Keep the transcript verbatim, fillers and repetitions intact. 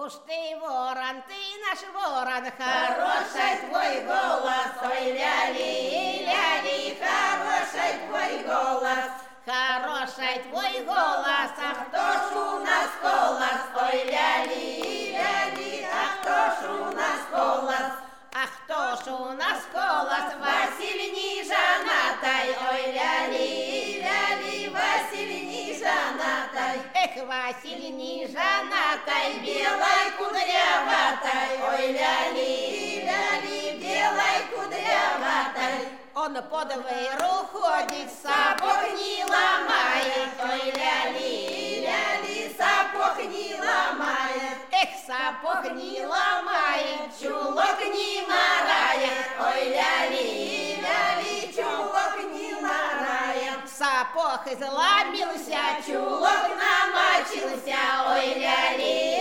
Уж ты ворон, ты наш ворон, Хороший твой голос, ой, ляли, ляли, хороший твой голос. Хороший твой голос, а кто ж у нас голос, ой, ляли, ляли, а кто ж у нас голос? А кто ж у нас голос? Василий не жонатай, ой, ляли, ляли, Василий не жонатай. Эх, Василий не жонатай, белой кудряватой, ой, ляли, ляли, белой кудряватой. Он под выру ходит, сапог не ломает, ой, ляли, ляли, сапог не ломает. Эх, сапог не ломает, чулок не марает, ой, ляли, ляли, чулок не марает. Сапог изломился, чулок намочился, ой, ляли.